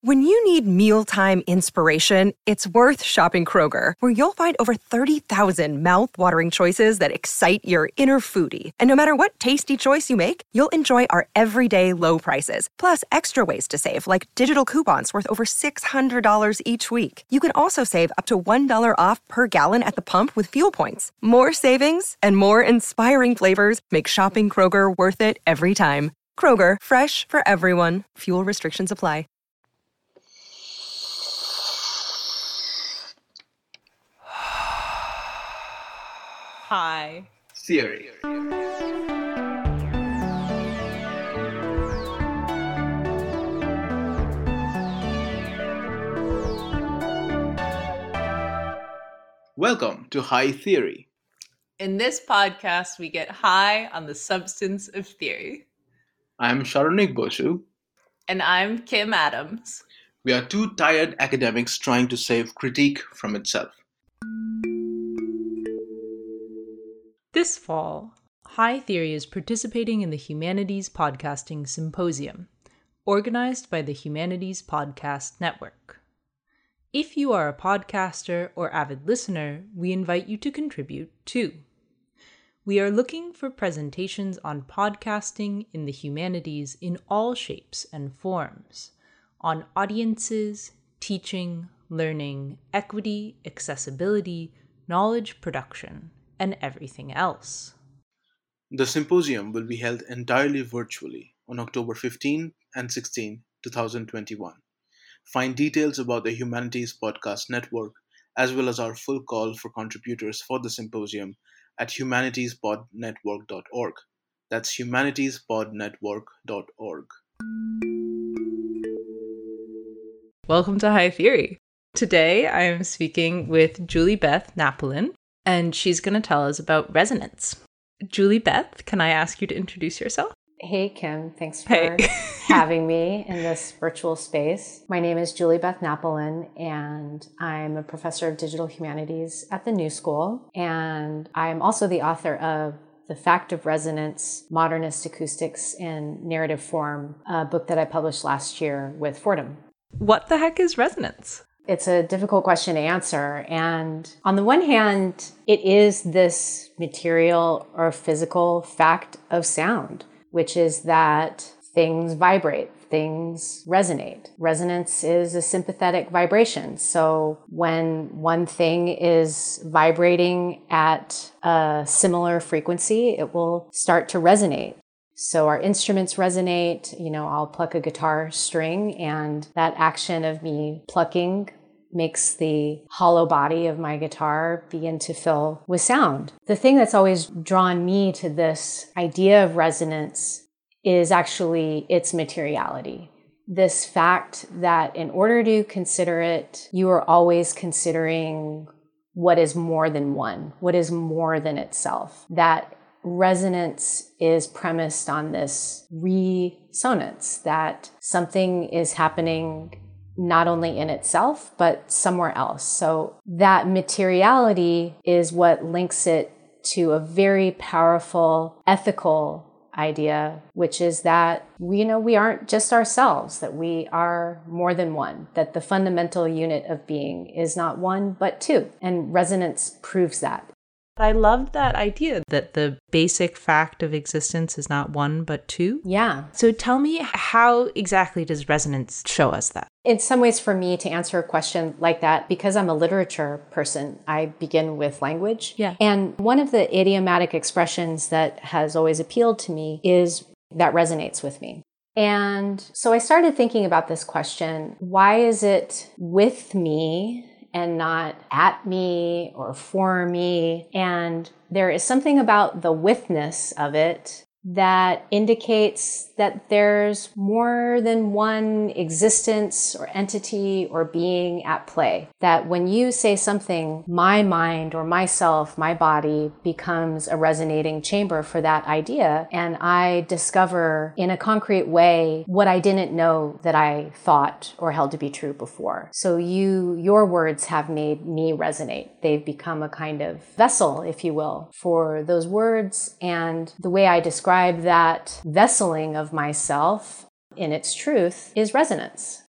When you need mealtime inspiration, it's worth shopping Kroger, where you'll find over 30,000 mouth-watering choices that excite your inner foodie. And no matter what tasty choice you make, you'll enjoy our everyday low prices, plus extra ways to save, like digital coupons worth over $600 each week. You can also save up to $1 off per gallon at the pump with fuel points. More savings and more inspiring flavors make shopping Kroger worth it every time. Kroger, fresh for everyone. Fuel restrictions apply. Hi Theory. Welcome to High Theory. In this podcast, we get high on the substance of theory. I'm Sharonik Boshu. And I'm Kim Adams. We are two tired academics trying to save critique from itself. This fall, High Theory is participating in the Humanities Podcasting Symposium, organized by the Humanities Podcast Network. If you are a podcaster or avid listener, we invite you to contribute too. We are looking for presentations on podcasting in the humanities in all shapes and forms, on audiences, teaching, learning, equity, accessibility, knowledge production, and everything else. The symposium will be held entirely virtually on October 15 and 16, 2021. Find details about the Humanities Podcast Network, as well as our full call for contributors for the symposium at humanitiespodnetwork.org. That's humanitiespodnetwork.org. Welcome to High Theory. Today I am speaking with Julie Beth Napolin, and she's going to tell us about resonance. Julie Beth, can I ask you to introduce yourself? Hey, Kim. Thanks for having me in this virtual space. My name is Julie Beth Napolin, and I'm a professor of digital humanities at the New School. And I'm also the author of The Fact of Resonance, Modernist Acoustics in Narrative Form, a book that I published last year with Fordham. What the heck is resonance? It's a difficult question to answer. And on the one hand, it is this material or physical fact of sound, which is that things vibrate, things resonate. Resonance is a sympathetic vibration. So when one thing is vibrating at a similar frequency, it will start to resonate. So our instruments resonate. I'll pluck a guitar string, and that action of me plucking makes the hollow body of my guitar begin to fill with sound. The thing that's always drawn me to this idea of resonance is actually its materiality. This fact that in order to consider it, you are always considering what is more than one, what is more than itself. That resonance is premised on this resonance, that something is happening not only in itself, but somewhere else. So that materiality is what links it to a very powerful ethical idea, which is that, we aren't just ourselves, that we are more than one, that the fundamental unit of being is not one, but two. And resonance proves that. I loved that idea that the basic fact of existence is not one, but two. Yeah. So tell me, how exactly does resonance show us that? In some ways, for me to answer a question like that, because I'm a literature person, I begin with language. Yeah. And one of the idiomatic expressions that has always appealed to me is that resonates with me. And so I started thinking about this question: why is it with me and not at me or for me? And there is something about the withness of it that indicates that there's more than one existence or entity or being at play. That when you say something, my mind or myself, my body becomes a resonating chamber for that idea. And I discover in a concrete way what I didn't know that I thought or held to be true before. So your words have made me resonate. They've become a kind of vessel, if you will, for those words. And the way I describe that vesseling of myself in its truth is resonance.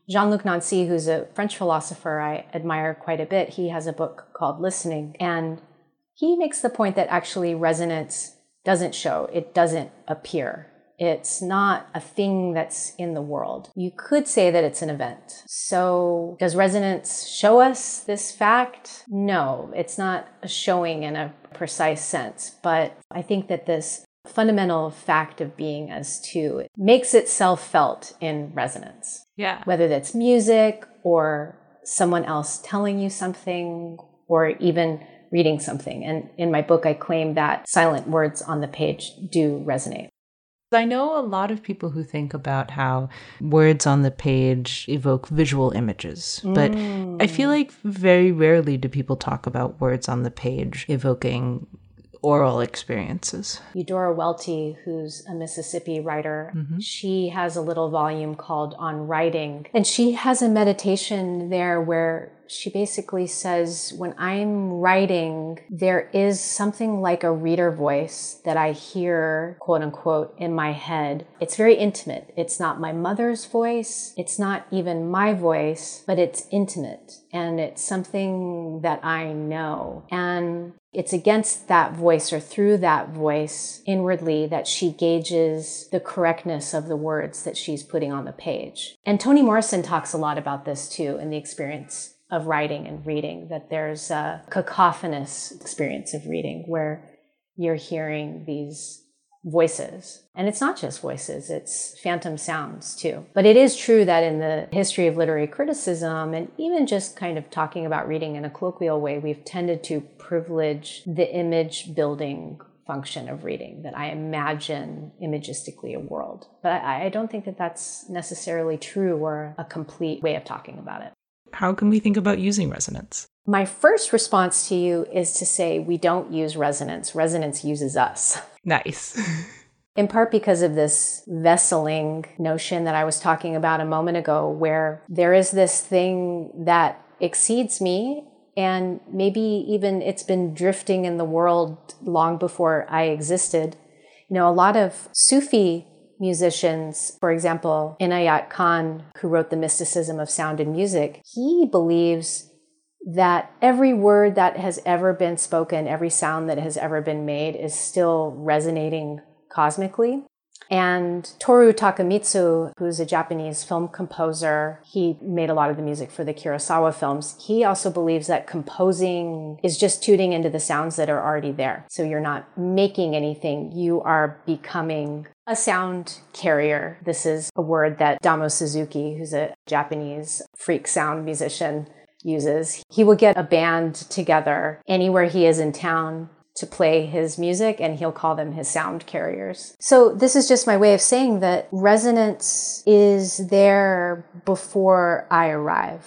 Jean-Luc Nancy, who's a French philosopher I admire quite a bit, he has a book called Listening, and he makes the point that actually resonance doesn't show, it doesn't appear. It's not a thing that's in the world. You could say that it's an event. So does resonance show us this fact? No, it's not a showing in a precise sense, but I think that this fundamental fact of being as two makes itself felt in resonance. Yeah. Whether that's music or someone else telling you something or even reading something. And in my book, I claim that silent words on the page do resonate. I know a lot of people who think about how words on the page evoke visual images, but I feel like very rarely do people talk about words on the page evoking oral experiences. Eudora Welty, who's a Mississippi writer, she has a little volume called On Writing, and she has a meditation there where she basically says, when I'm writing, there is something like a reader voice that I hear, quote unquote, in my head. It's very intimate. It's not my mother's voice. It's not even my voice, but it's intimate. And it's something that I know. And it's against that voice or through that voice inwardly that she gauges the correctness of the words that she's putting on the page. And Toni Morrison talks a lot about this too in the experience of writing and reading, that there's a cacophonous experience of reading where you're hearing these voices. And it's not just voices, it's phantom sounds too. But it is true that in the history of literary criticism, and even just kind of talking about reading in a colloquial way, we've tended to privilege the image building function of reading, that I imagine imagistically a world. But I don't think that that's necessarily true or a complete way of talking about it. How can we think about using resonance? My first response to you is to say we don't use resonance. Resonance uses us. Nice. In part because of this vesseling notion that I was talking about a moment ago, where there is this thing that exceeds me, and maybe even it's been drifting in the world long before I existed. You know, a lot of Sufi musicians, for example, Inayat Khan, who wrote The Mysticism of Sound and Music, he believes that every word that has ever been spoken, every sound that has ever been made is still resonating cosmically. And Toru Takemitsu, who's a Japanese film composer, he made a lot of the music for the Kurosawa films. He also believes that composing is just tuning into the sounds that are already there. So you're not making anything, you are becoming a sound carrier. This is a word that Damo Suzuki, who's a Japanese freak sound musician, uses. He will get a band together anywhere he is in town to play his music, and he'll call them his sound carriers. So this is just my way of saying that resonance is there before I arrive.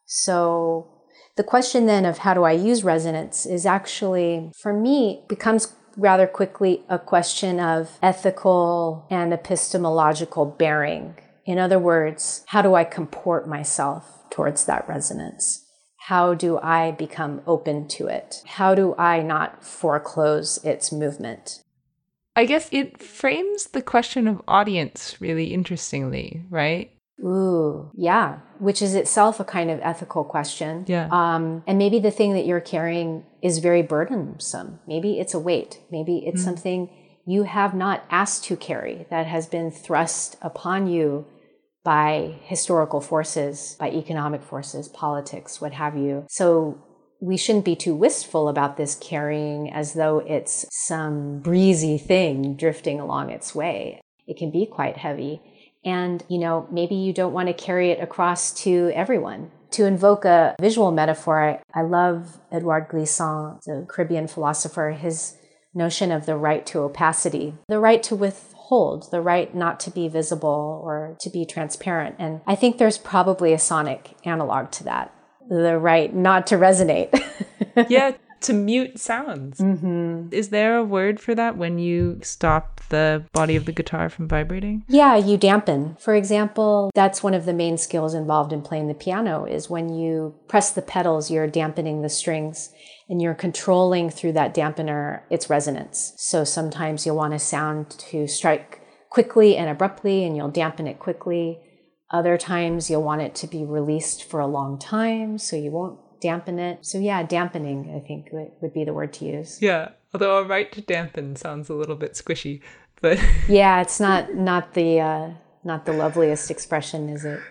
So the question then of how do I use resonance is actually, for me, becomes rather quickly a question of ethical and epistemological bearing. In other words, how do I comport myself towards that resonance? How do I become open to it? How do I not foreclose its movement? I guess it frames the question of audience really interestingly, right? Ooh, yeah, which is itself a kind of ethical question. Yeah. And maybe the thing that you're carrying is very burdensome. Maybe it's a weight. Maybe it's something you have not asked to carry that has been thrust upon you by historical forces, by economic forces, politics, what have you. So we shouldn't be too wistful about this carrying as though it's some breezy thing drifting along its way. It can be quite heavy. And, you know, maybe you don't want to carry it across to everyone. To invoke a visual metaphor, I love Edouard Glissant, the Caribbean philosopher, his notion of the right to opacity, the right to withhold, the right not to be visible or to be transparent. And I think there's probably a sonic analog to that, the right not to resonate. Yeah, to mute sounds. Mm-hmm. Is there a word for that when you stop the body of the guitar from vibrating? Yeah, you dampen. For example, that's one of the main skills involved in playing the piano is when you press the pedals, you're dampening the strings and you're controlling through that dampener its resonance. So sometimes you'll want a sound to strike quickly and abruptly and you'll dampen it quickly. Other times you'll want it to be released for a long time, so you won't dampen it. So yeah, dampening, I think would be the word to use. Yeah, although a right to dampen sounds a little bit squishy, but yeah, it's not the loveliest expression, is it?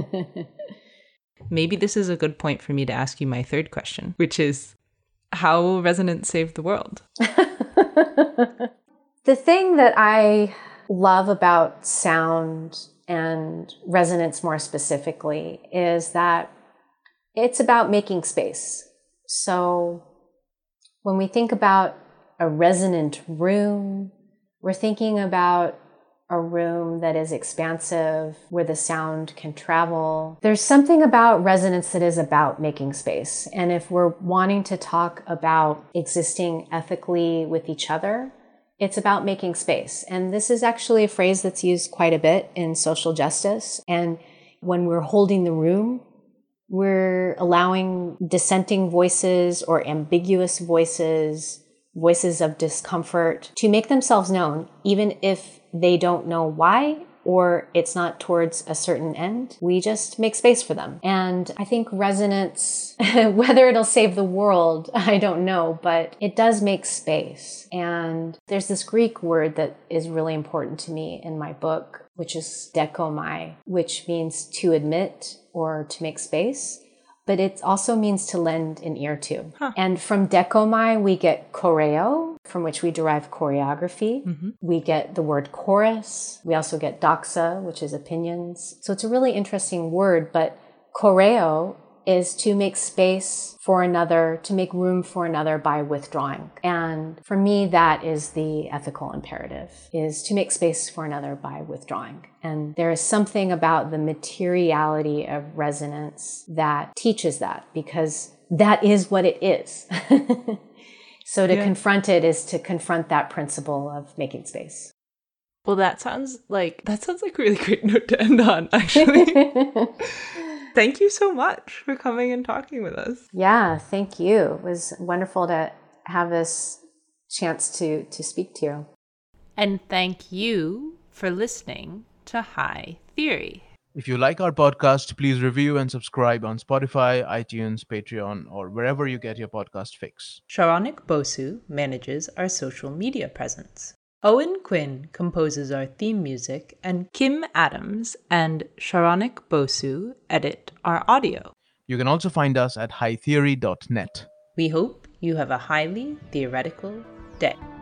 Maybe this is a good point for me to ask you my third question, which is, how will resonance save the world? The thing that I love about sound and resonance more specifically is that it's about making space. So when we think about a resonant room, we're thinking about a room that is expansive, where the sound can travel. There's something about resonance that is about making space. And if we're wanting to talk about existing ethically with each other, it's about making space. And this is actually a phrase that's used quite a bit in social justice. And when we're holding the room, we're allowing dissenting voices or ambiguous voices, voices of discomfort, to make themselves known, even if they don't know why or it's not towards a certain end. We just make space for them. And I think resonance, whether it'll save the world, I don't know, but it does make space. And there's this Greek word that is really important to me in my book, which is dekomai, which means to admit or to make space. But it also means to lend an ear to. And from dekomai, we get choreo, from which we derive choreography. We get the word chorus. We also get doxa, which is opinions. So it's a really interesting word, but choreo is to make space for another, to make room for another by withdrawing. And for me, that is the ethical imperative, is to make space for another by withdrawing. And there is something about the materiality of resonance that teaches that, because that is what it is. So to confront it is to confront that principle of making space. Well, that sounds like a really great note to end on, actually. Thank you so much for coming and talking with us. Yeah, thank you. It was wonderful to have this chance to speak to you. And thank you for listening to High Theory. If you like our podcast, please review and subscribe on Spotify, iTunes, Patreon, or wherever you get your podcast fix. Sharonik Bosu manages our social media presence. Owen Quinn composes our theme music, and Kim Adams and Sharonik Bosu edit our audio. You can also find us at hightheory.net. We hope you have a highly theoretical day.